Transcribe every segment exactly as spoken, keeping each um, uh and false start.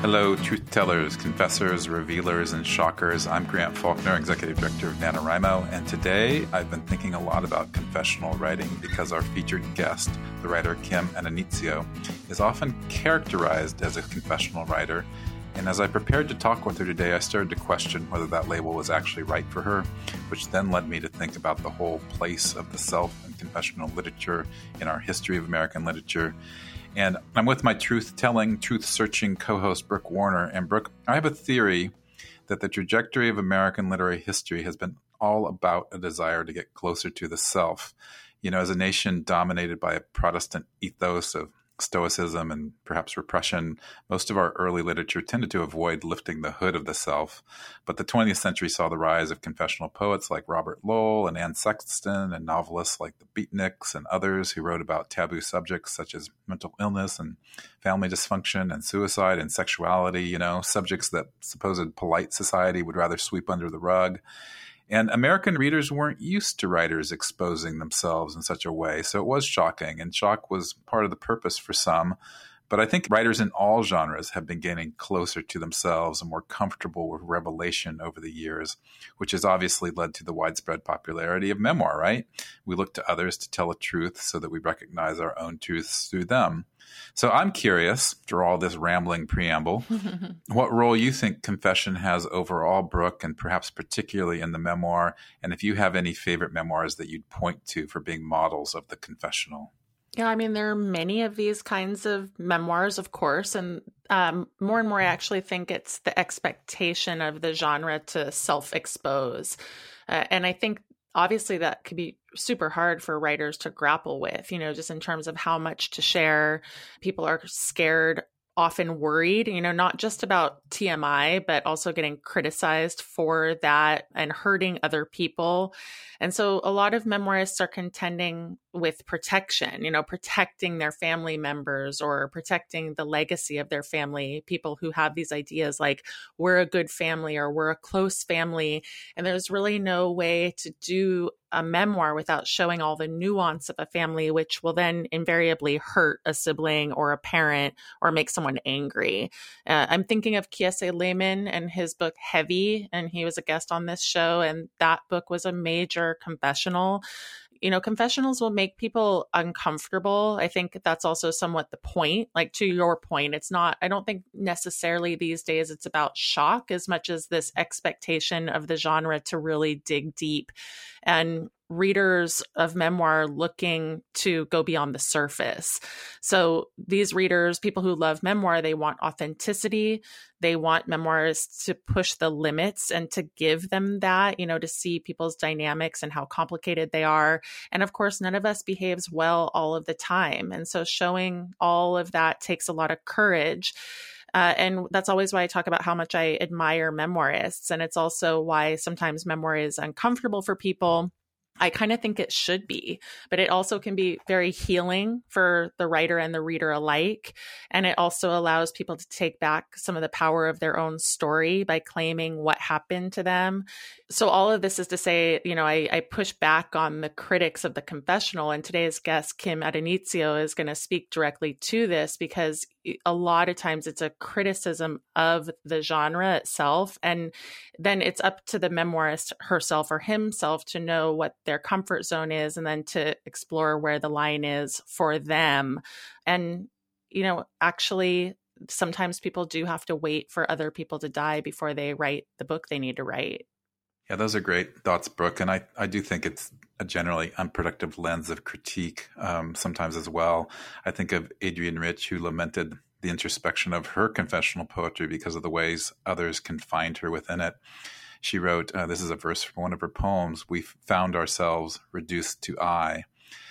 Hello, truth tellers, confessors, revealers, and shockers. I'm Grant Faulkner, Executive Director of NaNoWriMo, and today I've been thinking a lot about confessional writing because our featured guest, the writer Kim Addonizio, is often characterized as a confessional writer. And as I prepared to talk with her today, I started to question whether that label was actually right for her, which then led me to think about the whole place of the self in confessional literature in our history of American literature. And I'm with my truth-telling, truth-searching co-host, Brooke Warner. And Brooke, I have a theory that the trajectory of American literary history has been all about a desire to get closer to the self. You know, as a nation dominated by a Protestant ethos of stoicism and perhaps repression, most of our early literature tended to avoid lifting the hood of the self. But the twentieth century saw the rise of confessional poets like Robert Lowell and Anne Sexton, and novelists like the Beatniks and others who wrote about taboo subjects such as mental illness and family dysfunction and suicide and sexuality, you know, subjects that supposed polite society would rather sweep under the rug. And American readers weren't used to writers exposing themselves in such a way, so it was shocking, and shock was part of the purpose for some. But I think writers in all genres have been getting closer to themselves and more comfortable with revelation over the years, which has obviously led to the widespread popularity of memoir, right? We look to others to tell a truth so that we recognize our own truths through them. So I'm curious, through all this rambling preamble, what role you think confession has overall, Brooke, and perhaps particularly in the memoir, and if you have any favorite memoirs that you'd point to for being models of the confessional. Yeah, I mean, there are many of these kinds of memoirs, of course, and um, more and more I actually think it's the expectation of the genre to self-expose. Uh, and I think obviously that could be super hard for writers to grapple with, you know, just in terms of how much to share. People are scared, often worried, you know, not just about T M I, but also getting criticized for that and hurting other people. And so a lot of memoirists are contending with protection, you know, protecting their family members or protecting the legacy of their family, people who have these ideas like we're a good family or we're a close family. And there's really no way to do a memoir without showing all the nuance of a family, which will then invariably hurt a sibling or a parent or make someone angry. Uh, I'm thinking of Kiese Laymon and his book Heavy, and he was a guest on this show, and that book was a major confessional. You know, confessionals will make people uncomfortable. I think that's also somewhat the point. Like, to your point, it's not, I don't think necessarily these days it's about shock as much as this expectation of the genre to really dig deep, and readers of memoir looking to go beyond the surface. So these readers, people who love memoir, they want authenticity. They want memoirs to push the limits and to give them that, you know, to see people's dynamics and how complicated they are. And of course, none of us behaves well all of the time. And so showing all of that takes a lot of courage. Uh, and that's always why I talk about how much I admire memoirists. And it's also why sometimes memoir is uncomfortable for people. I kind of think it should be, but it also can be very healing for the writer and the reader alike. And it also allows people to take back some of the power of their own story by claiming what happened to them. So all of this is to say, you know, I, I push back on the critics of the confessional, and today's guest, Kim Addonizio, is going to speak directly to this because a lot of times it's a criticism of the genre itself. And then it's up to the memoirist herself or himself to know what their comfort zone is and then to explore where the line is for them. And, you know, actually, sometimes people do have to wait for other people to die before they write the book they need to write. Yeah, those are great thoughts, Brooke. And I, I do think it's a generally unproductive lens of critique um, sometimes as well. I think of Adrienne Rich, who lamented the introspection of her confessional poetry because of the ways others can find her within it. She wrote, uh, this is a verse from one of her poems, "We found ourselves reduced to I."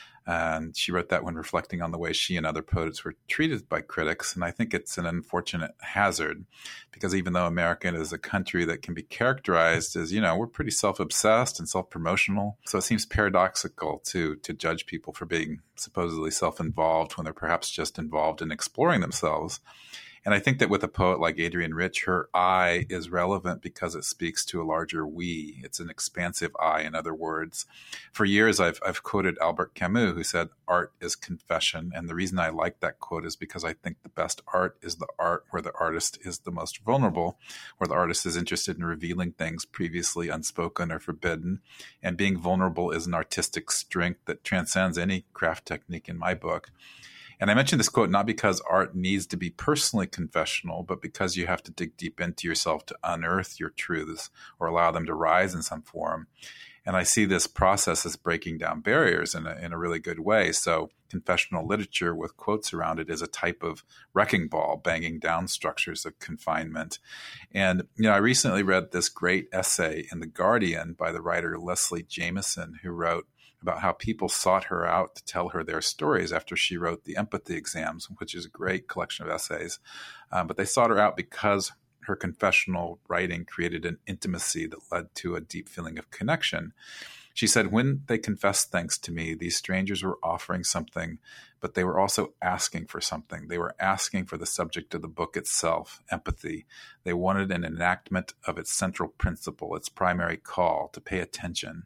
And she wrote that when reflecting on the way she and other poets were treated by critics. And I think it's an unfortunate hazard because even though America is a country that can be characterized as, you know, we're pretty self-obsessed and self-promotional. So it seems paradoxical to to judge people for being supposedly self-involved when they're perhaps just involved in exploring themselves. And I think that with a poet like Adrienne Rich, her I is relevant because it speaks to a larger we. It's an expansive I, in other words. For years, I've, I've quoted Albert Camus, who said, art is confession. And the reason I like that quote is because I think the best art is the art where the artist is the most vulnerable, where the artist is interested in revealing things previously unspoken or forbidden. And being vulnerable is an artistic strength that transcends any craft technique in my book. And I mentioned this quote not because art needs to be personally confessional, but because you have to dig deep into yourself to unearth your truths or allow them to rise in some form. And I see this process as breaking down barriers in a, in a really good way. So confessional literature with quotes around it is a type of wrecking ball, banging down structures of confinement. And, you know, I recently read this great essay in The Guardian by the writer Leslie Jamison, who wrote about how people sought her out to tell her their stories after she wrote The Empathy Exams, which is a great collection of essays. Um, but they sought her out because her confessional writing created an intimacy that led to a deep feeling of connection. She said, when they confessed things to me, these strangers were offering something, but they were also asking for something. They were asking for the subject of the book itself, empathy. They wanted an enactment of its central principle, its primary call, to pay attention.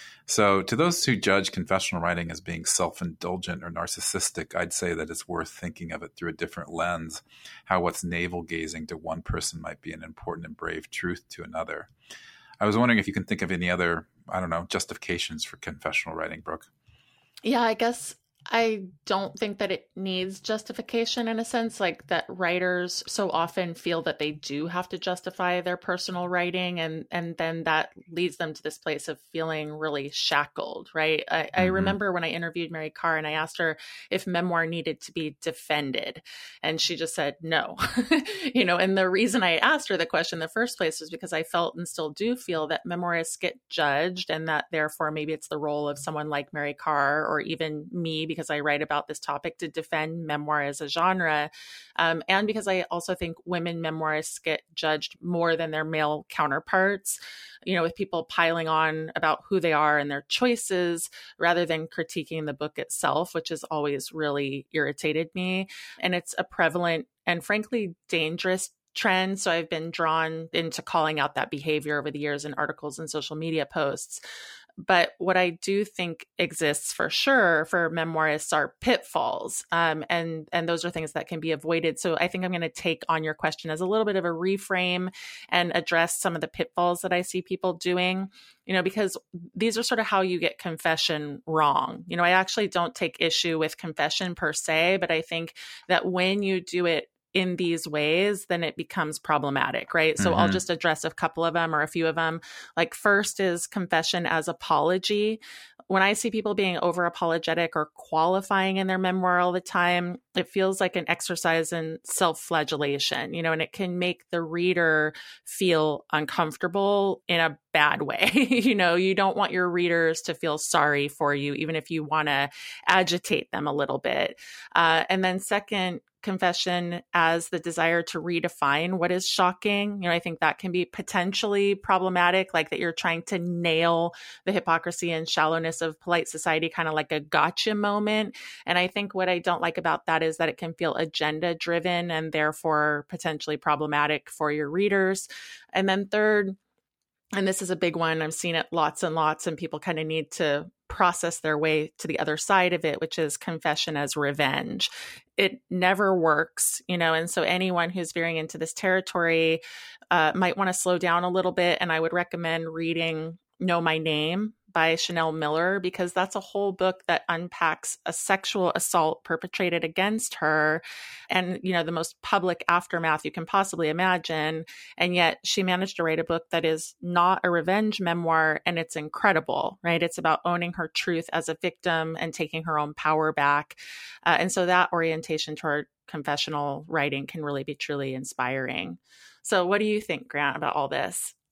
So to those who judge confessional writing as being self-indulgent or narcissistic, I'd say that it's worth thinking of it through a different lens, how what's navel-gazing to one person might be an important and brave truth to another. I was wondering if you can think of any other, I don't know, justifications for confessional writing, Brooke. Yeah, I guess I don't think that it needs justification in a sense, like that writers so often feel that they do have to justify their personal writing. And, and then that leads them to this place of feeling really shackled, right? I, mm-hmm. I remember when I interviewed Mary Karr and I asked her if memoir needed to be defended. And she just said, no, you know, and the reason I asked her the question in the first place was because I felt and still do feel that memoirists get judged and that therefore maybe it's the role of someone like Mary Karr or even me, because I write about this topic, to defend memoir as a genre. Um, and because I also think women memoirists get judged more than their male counterparts, you know, with people piling on about who they are and their choices rather than critiquing the book itself, which has always really irritated me. And it's a prevalent and frankly dangerous trend. So I've been drawn into calling out that behavior over the years in articles and social media posts. But what I do think exists for sure for memoirists are pitfalls. Um, and, and those are things that can be avoided. So I think I'm going to take on your question as a little bit of a reframe and address some of the pitfalls that I see people doing, you know, because these are sort of how you get confession wrong. You know, I actually don't take issue with confession per se, but I think that when you do it in these ways, then it becomes problematic, right? So mm-hmm. I'll just address a couple of them or a few of them. Like first is confession as apology. When I see people being over apologetic or qualifying in their memoir all the time, it feels like an exercise in self-flagellation, you know, and it can make the reader feel uncomfortable in a bad way. You know, you don't want your readers to feel sorry for you, even if you want to agitate them a little bit. Uh, and then second, confession as the desire to redefine what is shocking. You know, I think that can be potentially problematic, like that you're trying to nail the hypocrisy and shallowness of polite society, kind of like a gotcha moment. And I think what I don't like about that is that it can feel agenda driven and therefore potentially problematic for your readers. And then third, and this is a big one, I've seen it lots and lots, and people kind of need to process their way to the other side of it, which is confession as revenge. It never works, you know, and so anyone who's veering into this territory uh, might want to slow down a little bit. And I would recommend reading Know My Name by Chanel Miller, because that's a whole book that unpacks a sexual assault perpetrated against her and, you know, the most public aftermath you can possibly imagine. And yet she managed to write a book that is not a revenge memoir, and it's incredible, right? It's about owning her truth as a victim and taking her own power back. Uh, and so that orientation toward confessional writing can really be truly inspiring. So what do you think, Grant, about all this?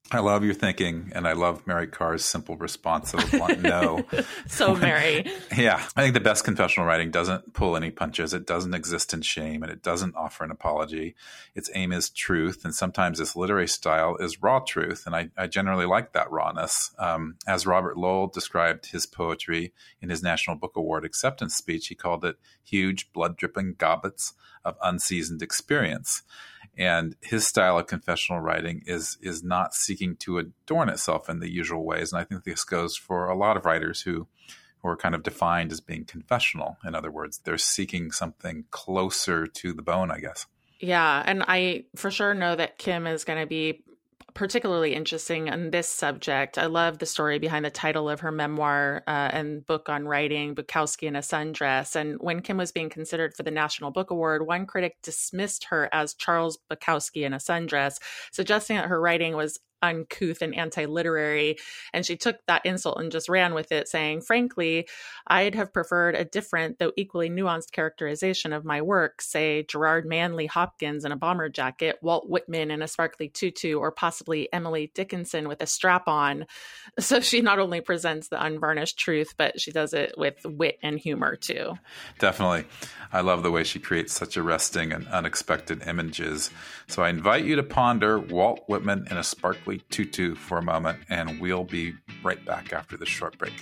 I love your thinking, and I love Mary Karr's simple response of a blunt no. So Mary. Yeah. I think the best confessional writing doesn't pull any punches. It doesn't exist in shame, and it doesn't offer an apology. Its aim is truth, and sometimes its literary style is raw truth, and I, I generally like that rawness. Um, as Robert Lowell described his poetry in his National Book Award acceptance speech, he called it huge, blood-dripping gobbets of unseasoned experience. And his style of confessional writing is is not seeking to adorn itself in the usual ways. And I think this goes for a lot of writers who, who are kind of defined as being confessional. In other words, they're seeking something closer to the bone, I guess. Yeah. And I for sure know that Kim is going to be particularly interesting on this subject. I love the story behind the title of her memoir uh, and book on writing, Bukowski in a Sundress. And when Kim was being considered for the National Book Award, one critic dismissed her as Charles Bukowski in a Sundress, suggesting that her writing was uncouth and anti-literary. And she took that insult and just ran with it, saying, frankly, I'd have preferred a different, though equally nuanced characterization of my work, say Gerard Manley Hopkins in a bomber jacket, Walt Whitman in a sparkly tutu, or possibly Emily Dickinson with a strap on. So she not only presents the unvarnished truth, but she does it with wit and humor too. Definitely. I love the way she creates such arresting and unexpected images. So I invite you to ponder Walt Whitman in a sparkly tutu for a moment, and we'll be right back after this short break.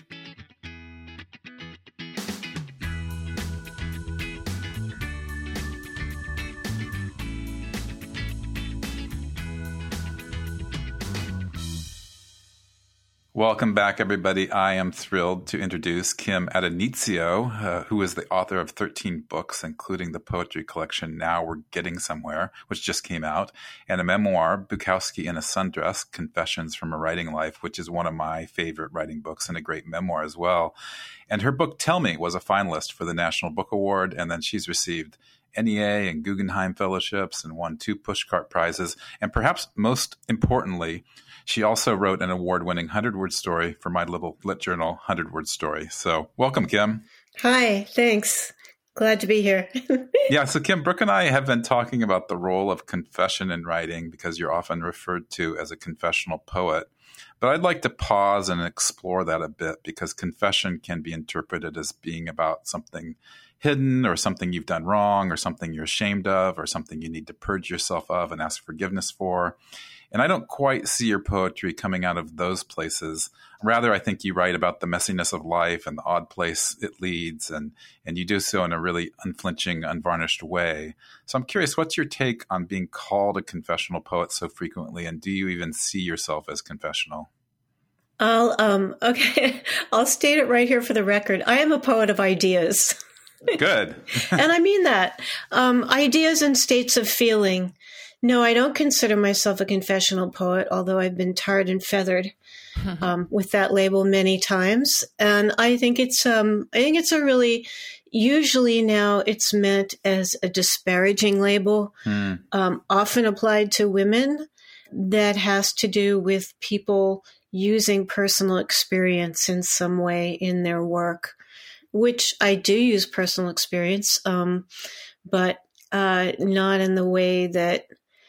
Welcome back, everybody. I am thrilled to introduce Kim Addonizio, uh, who is the author of thirteen books, including the poetry collection Now We're Getting Somewhere, which just came out, and a memoir, Bukowski in a Sundress, Confessions from a Writing Life, which is one of my favorite writing books and a great memoir as well. And her book, Tell Me, was a finalist for the National Book Award, and then she's received N E A and Guggenheim Fellowships and won two Pushcart Prizes. And perhaps most importantly, she also wrote an award-winning hundred-word story for my little lit journal, hundred-word Story. So welcome, Kim. Hi, thanks. Glad to be here. Yeah, so Kim, Brooke and I have been talking about the role of confession in writing because you're often referred to as a confessional poet. But I'd like to pause and explore that a bit because confession can be interpreted as being about something hidden or something you've done wrong or something you're ashamed of or something you need to purge yourself of and ask forgiveness for. And I don't quite see your poetry coming out of those places. Rather, I think you write about the messiness of life and the odd place it leads, and, and you do so in a really unflinching, unvarnished way. So I'm curious, what's your take on being called a confessional poet so frequently, and do you even see yourself as confessional? I'll, um, okay, I'll state it right here for the record. I am a poet of ideas. Good. And I mean that. Um, ideas and states of feeling. No, I don't consider myself a confessional poet, although I've been tarred and feathered um, with that label many times. And I think it's um, I think it's a really, usually now it's meant as a disparaging label, mm. um, often applied to women, that has to do with people using personal experience in some way in their work, which I do use personal experience, um, but uh, not in the way that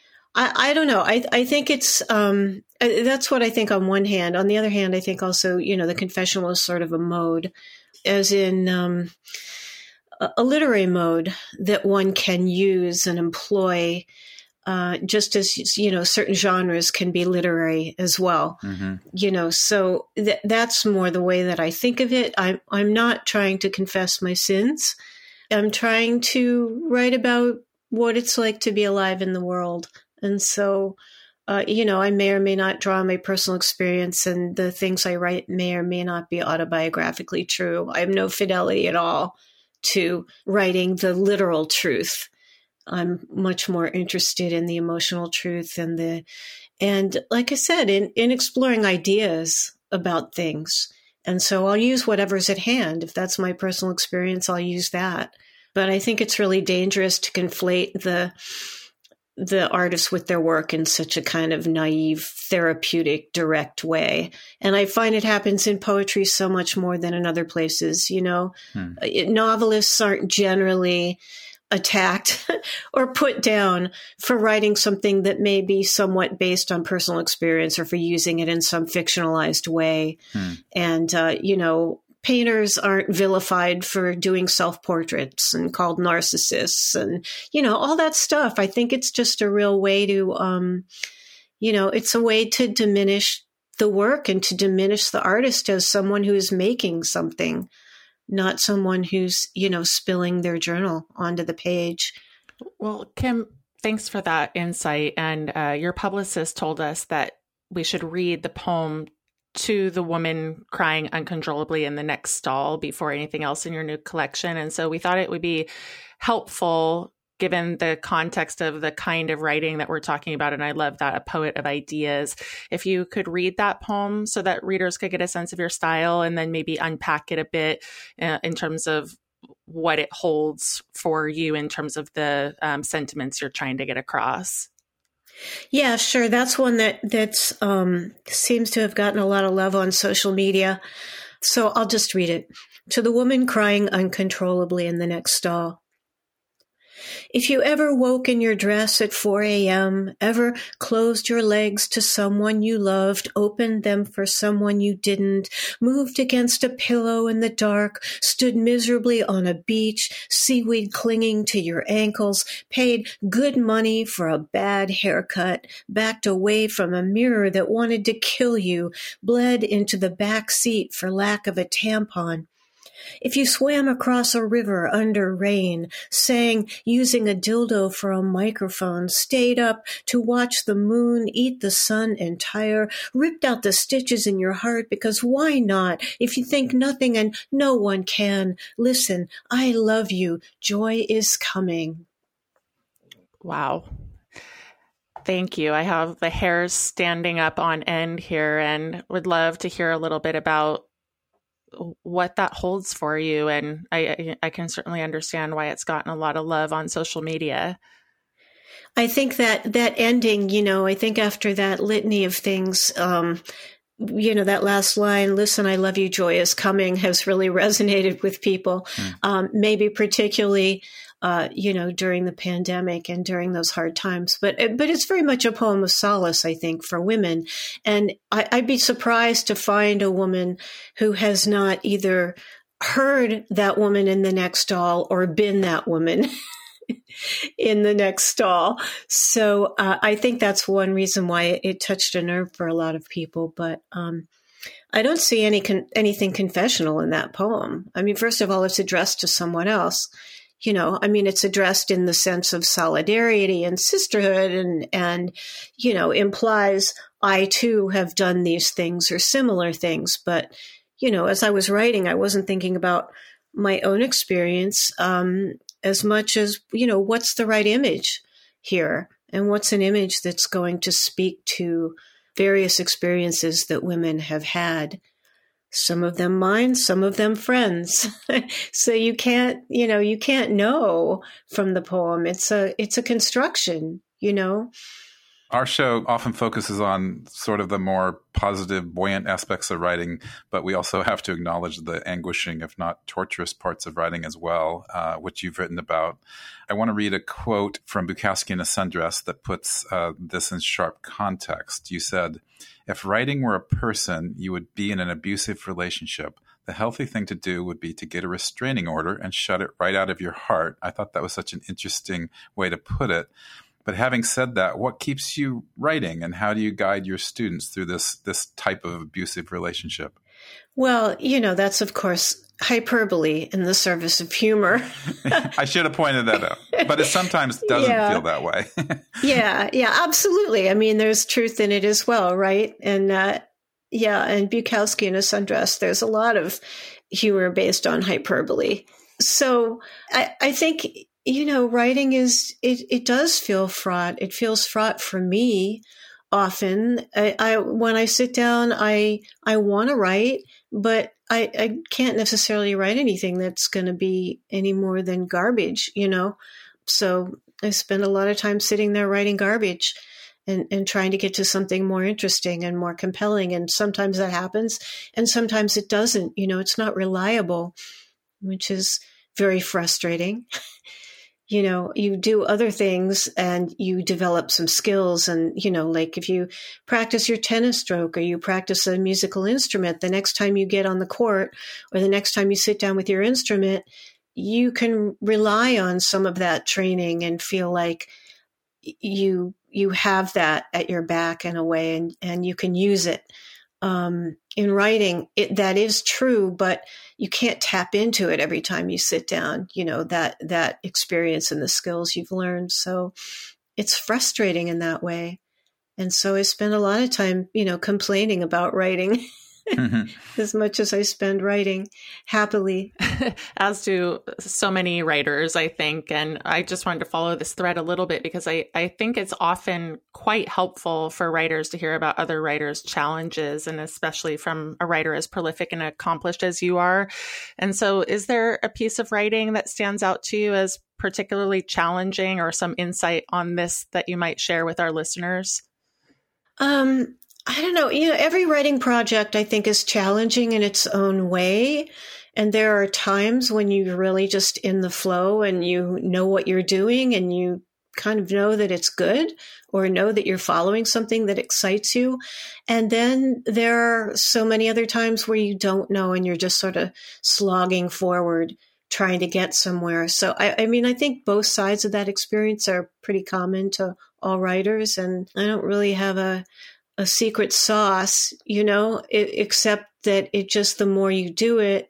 I, I don't know. I, I think it's, um, that's what I think on one hand. On the other hand, I think also, you know, the confessional is sort of a mode, as in um, a, a literary mode that one can use and employ, uh, just as, you know, certain genres can be literary as well. Mm-hmm. You know, so th- that's more the way that I think of it. I'm, I'm not trying to confess my sins. I'm trying to write about what it's like to be alive in the world. And so, uh, you know, I may or may not draw on my personal experience, and the things I write may or may not be autobiographically true. I have no fidelity at all to writing the literal truth. I'm much more interested in the emotional truth and the, and like I said, in, in exploring ideas about things. And so I'll use whatever's at hand. If that's my personal experience, I'll use that. But I think it's really dangerous to conflate the the artists with their work in such a kind of naive, therapeutic, direct way. And I find it happens in poetry so much more than in other places. You know, hmm. Novelists aren't generally attacked or put down for writing something that may be somewhat based on personal experience or for using it in some fictionalized way. Hmm. And, uh, you know, painters aren't vilified for doing self-portraits and called narcissists and, you know, all that stuff. I think it's just a real way to, um, you know, it's a way to diminish the work and to diminish the artist as someone who is making something, not someone who's, you know, spilling their journal onto the page. Well, Kim, thanks for that insight. And uh, your publicist told us that we should read the poem To the Woman Crying Uncontrollably in the Next Stall before anything else in your new collection. And so we thought it would be helpful given the context of the kind of writing that we're talking about. And I love that, a poet of ideas. If you could read that poem so that readers could get a sense of your style and then maybe unpack it a bit uh, in terms of what it holds for you in terms of the um, sentiments you're trying to get across. Yeah, sure. That's one that that's um, seems to have gotten a lot of love on social media. So I'll just read it. To the woman crying uncontrollably in the next stall. If you ever woke in your dress at four a.m., ever closed your legs to someone you loved, opened them for someone you didn't, moved against a pillow in the dark, stood miserably on a beach, seaweed clinging to your ankles, paid good money for a bad haircut, backed away from a mirror that wanted to kill you, bled into the back seat for lack of a tampon, if you swam across a river under rain, sang using a dildo for a microphone, stayed up to watch the moon eat the sun entire, ripped out the stitches in your heart because why not? If you think nothing and no one can, listen, I love you. Joy is coming. Wow. Thank you. I have the hairs standing up on end here and would love to hear a little bit about what that holds for you. And I, I can certainly understand why it's gotten a lot of love on social media. I think that that ending, you know, I think after that litany of things, um, you know, that last line, listen, I love you, joy is coming, has really resonated with people, mm. um, maybe particularly, uh, you know, during the pandemic and during those hard times. But but it's very much a poem of solace, I think, for women. And I, I'd be surprised to find a woman who has not either heard that woman in the next stall or been that woman in the next stall. So uh, I think that's one reason why it, it touched a nerve for a lot of people. But um, I don't see any con- anything confessional in that poem. I mean, first of all, it's addressed to someone else. You know, I mean, it's addressed in the sense of solidarity and sisterhood and, and, you know, implies I too have done these things or similar things. But, you know, as I was writing, I wasn't thinking about my own experience um, as much as, you know, what's the right image here? And what's an image that's going to speak to various experiences that women have had? Some of them mine, some of them friends. So you can't, you know, you can't know from the poem. It's a, it's a construction, you know. Our show often focuses on sort of the more positive, buoyant aspects of writing, but we also have to acknowledge the anguishing, if not torturous parts of writing as well, uh, which you've written about. I want to read a quote from Bukowski in a Sundress that puts uh, this in sharp context. You said, "If writing were a person, you would be in an abusive relationship. The healthy thing to do would be to get a restraining order and shut it right out of your heart." I thought that was such an interesting way to put it. But having said that, what keeps you writing and how do you guide your students through this this type of abusive relationship? Well, you know, that's, of course, hyperbole in the service of humor. I should have pointed that out, but it sometimes doesn't yeah. feel that way. yeah, yeah, absolutely. I mean, there's truth in it as well, right? And uh, yeah, and Bukowski in a Sundress, there's a lot of humor based on hyperbole. So I, I think, you know, writing is, it, it does feel fraught. It feels fraught for me often. I, I when I sit down, I I want to write, but I, I can't necessarily write anything that's going to be any more than garbage, you know. So I spend a lot of time sitting there writing garbage and, and trying to get to something more interesting and more compelling. And sometimes that happens and sometimes it doesn't. You know, it's not reliable, which is very frustrating. you know, you do other things and you develop some skills. And, you know, like if you practice your tennis stroke or you practice a musical instrument, the next time you get on the court or the next time you sit down with your instrument, you can rely on some of that training and feel like you you have that at your back in a way, and, and you can use it. Um, in writing, it, that is true, but you can't tap into it every time you sit down, you know, that, that experience and the skills you've learned. So it's frustrating in that way. And so I spend a lot of time, you know, complaining about writing mm-hmm. as much as I spend writing happily. As do so many writers, I think. And I just wanted to follow this thread a little bit because I, I think it's often quite helpful for writers to hear about other writers' challenges, and especially from a writer as prolific and accomplished as you are. And so is there a piece of writing that stands out to you as particularly challenging, or some insight on this that you might share with our listeners? Um, I don't know. You know, every writing project I think is challenging in its own way. And there are times when you're really just in the flow and you know what you're doing and you kind of know that it's good, or know that you're following something that excites you. And then there are so many other times where you don't know and you're just sort of slogging forward, trying to get somewhere. So, I, I mean, I think both sides of that experience are pretty common to all writers. And I don't really have a a secret sauce, you know, it, except that it just, the more you do it,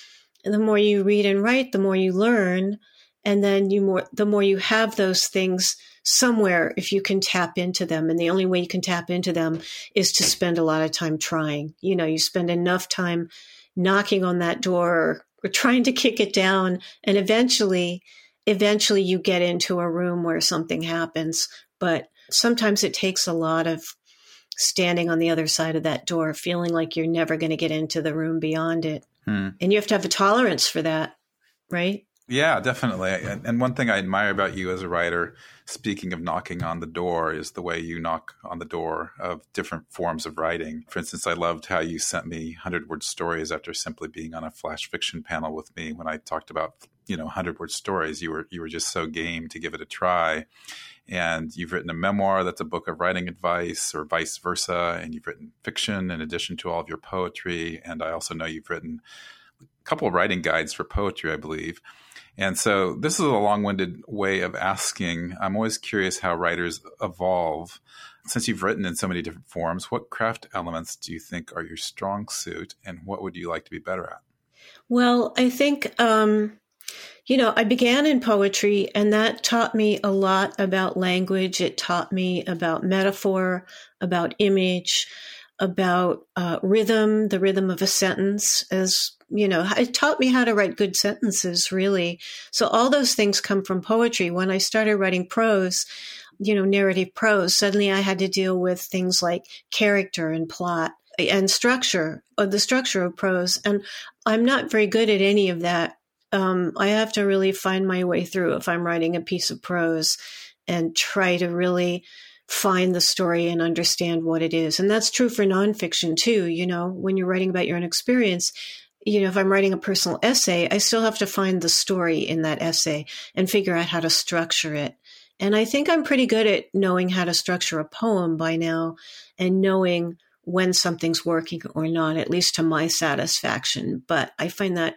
the more you read and write, the more you learn. And then you more, the more you have those things somewhere, if you can tap into them. And the only way you can tap into them is to spend a lot of time trying. You know, you spend enough time knocking on that door or, or trying to kick it down. And eventually, eventually you get into a room where something happens. But sometimes it takes a lot of standing on the other side of that door, feeling like you're never going to get into the room beyond it. Hmm. And you have to have a tolerance for that, right? Yeah, definitely. And one thing I admire about you as a writer, speaking of knocking on the door, is the way you knock on the door of different forms of writing. For instance, I loved how you sent me hundred-word stories after simply being on a flash fiction panel with me. When I talked about, you know, hundred-word stories, you were you were just so game to give it a try. And you've written a memoir that's a book of writing advice, or vice versa. And you've written fiction in addition to all of your poetry. And I also know you've written a couple of writing guides for poetry, I believe. And so this is a long-winded way of asking. I'm always curious how writers evolve. Since you've written in so many different forms, what craft elements do you think are your strong suit, and what would you like to be better at? Well, I think, um, you know, I began in poetry, and that taught me a lot about language. It taught me about metaphor, about image, about uh, rhythm, the rhythm of a sentence, as you know, it taught me how to write good sentences, really. So all those things come from poetry. When I started writing prose, you know, narrative prose, suddenly I had to deal with things like character and plot and structure, or the structure of prose. And I'm not very good at any of that. Um, I have to really find my way through if I'm writing a piece of prose and try to really find the story and understand what it is. And that's true for nonfiction too. You know, when you're writing about your own experience, you know, if I'm writing a personal essay, I still have to find the story in that essay and figure out how to structure it. And I think I'm pretty good at knowing how to structure a poem by now, and knowing when something's working or not, at least to my satisfaction. But I find that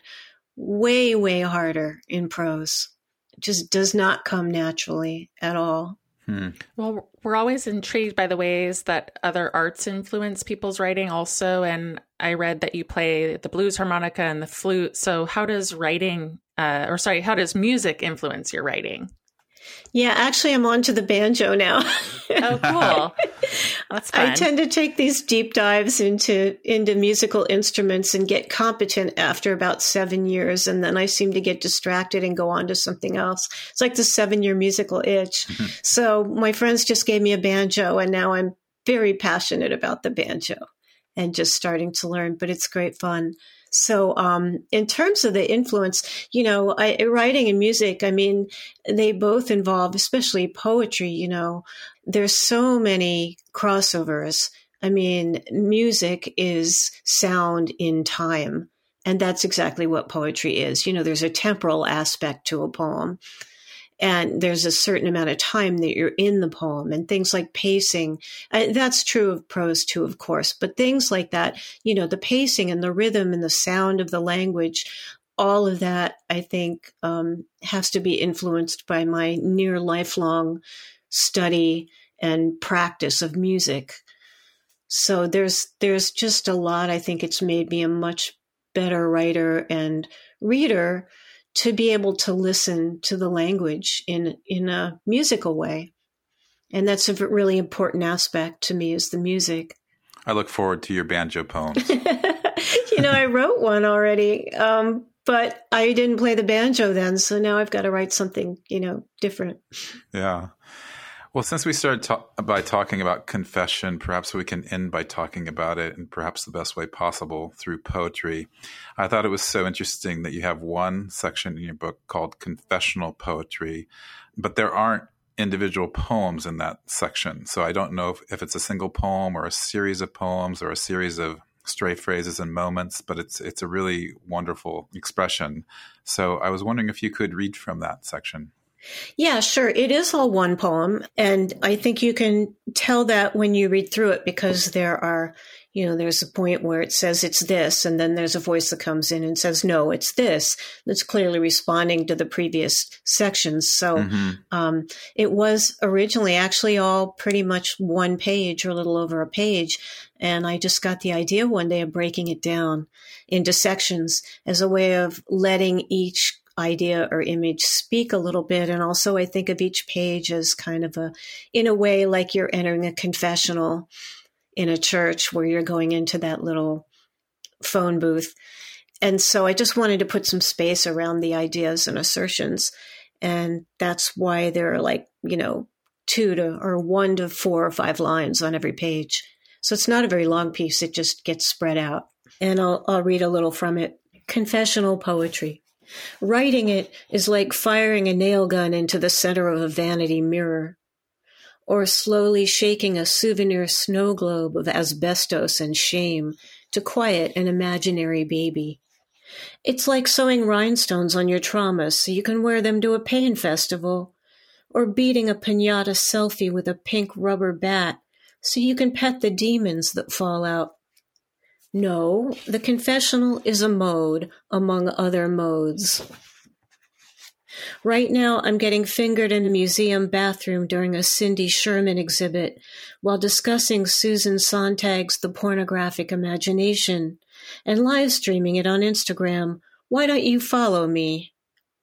way, way harder in prose. It just does not come naturally at all. Hmm. Well, we're always intrigued by the ways that other arts influence people's writing also. And I read that you play the blues harmonica and the flute. So how does writing, uh, or sorry, how does music influence your writing? Yeah, actually, I'm on to the banjo now. Oh, cool. That's fun. I tend to take these deep dives into into musical instruments and get competent after about seven years. And then I seem to get distracted and go on to something else. It's like the seven-year musical itch. Mm-hmm. So my friends just gave me a banjo, and now I'm very passionate about the banjo and just starting to learn. But it's great fun. So um, in terms of the influence, you know, I, writing and music, I mean, they both involve, especially poetry, you know, there's so many crossovers. I mean, music is sound in time, and that's exactly what poetry is. You know, there's a temporal aspect to a poem. and there's a certain amount of time that you're in the poem, and things like pacing. Uh, that's true of prose too, of course, but things like that, you know, the pacing and the rhythm and the sound of the language, all of that, I think, um, has to be influenced by my near lifelong study and practice of music. So there's there's just a lot. I think it's made me a much better writer and reader to be able to listen to the language in in a musical way. And that's a really important aspect to me, is the music. I look forward to your banjo poems. You know, I wrote one already, um, but I didn't play the banjo then. So now I've got to write something, you know, different. Yeah. Well, since we started ta- by talking about confession, perhaps we can end by talking about it in perhaps the best way possible, through poetry. I thought it was so interesting that you have one section in your book called confessional poetry, but there aren't individual poems in that section. So I don't know if, if it's a single poem or a series of poems or a series of stray phrases and moments, but it's it's a really wonderful expression. So I was wondering if you could read from that section. Yeah, sure. It is all one poem. And I think you can tell that when you read through it, because there are, you know, there's a point where it says it's this, and then there's a voice that comes in and says, no, it's this. That's clearly responding to the previous sections. So mm-hmm. um, it was originally actually all pretty much one page or a little over a page. And I just got the idea one day of breaking it down into sections as a way of letting each idea or image speak a little bit. And also I think of each page as kind of a, in a way, like you're entering a confessional in a church where you're going into that little phone booth. And so I just wanted to put some space around the ideas and assertions. And that's why there are like, you know, two to or one to four or five lines on every page. So it's not a very long piece. It just gets spread out. And I'll, I'll read a little from it. Confessional poetry. Writing it is like firing a nail gun into the center of a vanity mirror, or slowly shaking a souvenir snow globe of asbestos and shame to quiet an imaginary baby. It's like sewing rhinestones on your traumas so you can wear them to a pain festival, or beating a piñata selfie with a pink rubber bat so you can pet the demons that fall out. No, the confessional is a mode among other modes. Right now, I'm getting fingered in a museum bathroom during a Cindy Sherman exhibit while discussing Susan Sontag's The Pornographic Imagination and live streaming it on Instagram. Why don't you follow me?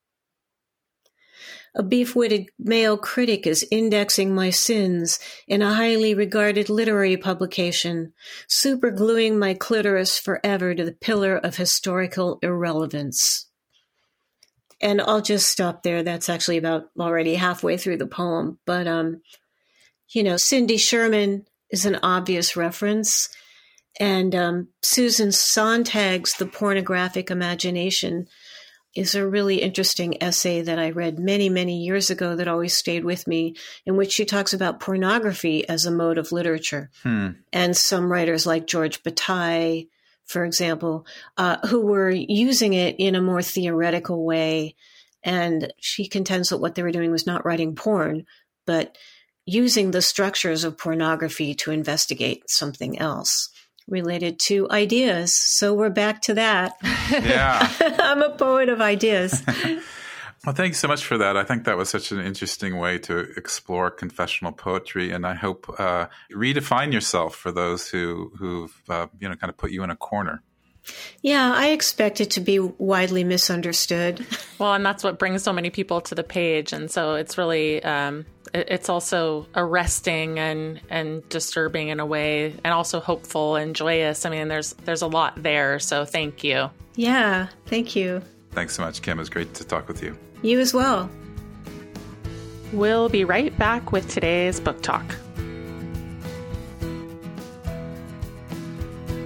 A beef-witted male critic is indexing my sins in a highly regarded literary publication, supergluing my clitoris forever to the pillar of historical irrelevance. And I'll just stop there. That's actually about already halfway through the poem. But, um, you know, Cindy Sherman is an obvious reference. And um, Susan Sontag's The Pornographic Imagination is a really interesting essay that I read many, many years ago that always stayed with me, in which she talks about pornography as a mode of literature. Hmm. And some writers like George Bataille, for example, uh, who were using it in a more theoretical way. And she contends that what they were doing was not writing porn, but using the structures of pornography to investigate something else related to ideas. So we're back to that. Yeah. I'm a poet of ideas. Well, thanks so much for that. I think that was such an interesting way to explore confessional poetry, and I hope uh, redefine yourself for those who who've uh, you know kind of put you in a corner. Yeah, I expect it to be widely misunderstood. Well, and that's what brings so many people to the page, and so it's really um, it, it's also arresting and and disturbing in a way, and also hopeful and joyous. I mean, there's there's a lot there. So thank you. Yeah, thank you. Thanks so much, Kim. It was great to talk with you. You as well. We'll be right back with today's book talk.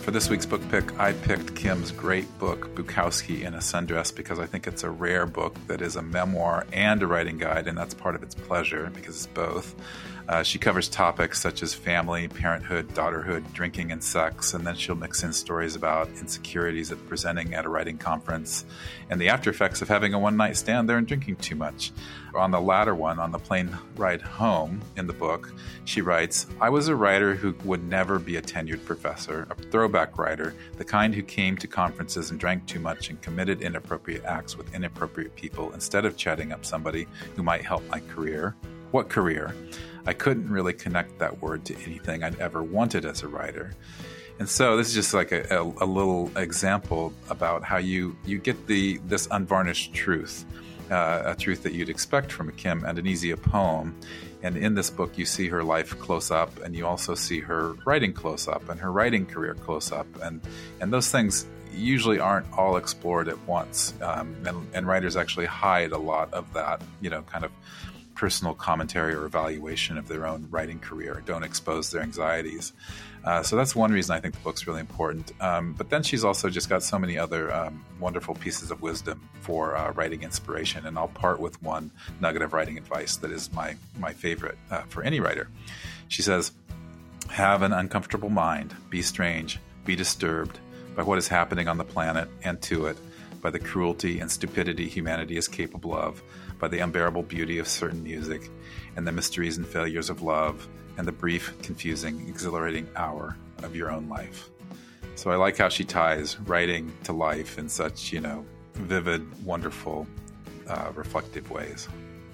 for this week's book pick, I picked Kim's great book, Bukowski in a Sundress, because I think it's a rare book that is a memoir and a writing guide, and that's part of its pleasure because it's both. Uh, she covers topics such as family, parenthood, daughterhood, drinking, and sex, and then she'll mix in stories about insecurities of presenting at a writing conference and the after effects of having a one-night stand there and drinking too much. On the latter one, on the plane ride home in the book, she writes, I was a writer who would never be a tenured professor, a throwback writer, the kind who came to conferences and drank too much and committed inappropriate acts with inappropriate people instead of chatting up somebody who might help my career. What career? I couldn't really connect that word to anything I'd ever wanted as a writer. And so this is just like a, a, a little example about how you, you get the this unvarnished truth, uh, a truth that you'd expect from a Kim Adenizia poem. And in this book, you see her life close up, and you also see her writing close up and her writing career close up. And, and those things usually aren't all explored at once. Um, and, and writers actually hide a lot of that, you know, kind of personal commentary or evaluation of their own writing career, don't expose their anxieties. Uh, so that's one reason I think the book's really important. Um, but then she's also just got so many other um, wonderful pieces of wisdom for uh, writing inspiration. And I'll part with one nugget of writing advice that is my, my favorite uh, for any writer. She says, have an uncomfortable mind, be strange, be disturbed by what is happening on the planet and to it, by the cruelty and stupidity humanity is capable of, by the unbearable beauty of certain music, and the mysteries and failures of love, and the brief, confusing, exhilarating hour of your own life. So I like how she ties writing to life in such, you know, vivid, wonderful, uh, reflective ways.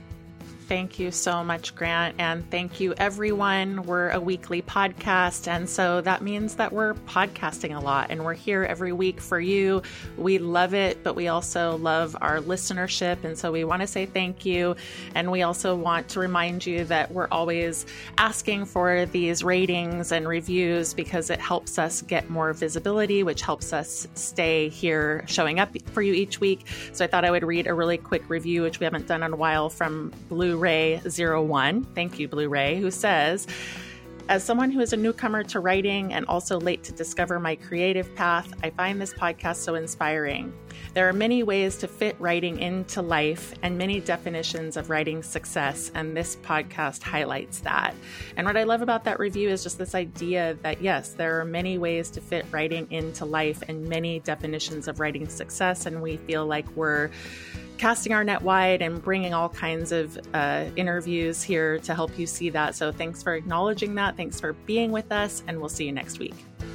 Thank you so much, Grant. And thank you, everyone. We're a weekly podcast. And so that means that we're podcasting a lot, and we're here every week for you. We love it, but we also love our listenership. And so we want to say thank you. And we also want to remind you that we're always asking for these ratings and reviews because it helps us get more visibility, which helps us stay here showing up for you each week. So I thought I would read a really quick review, which we haven't done in a while, from Blue Ray zero one. Thank you, Blue Ray, who says, as someone who is a newcomer to writing and also late to discover my creative path, I find this podcast so inspiring. There are many ways to fit writing into life and many definitions of writing success, and this podcast highlights that. And what I love about that review is just this idea that, yes, there are many ways to fit writing into life and many definitions of writing success, and we feel like we're casting our net wide and bringing all kinds of uh, interviews here to help you see that. So thanks for acknowledging that. Thanks for being with us, and we'll see you next week.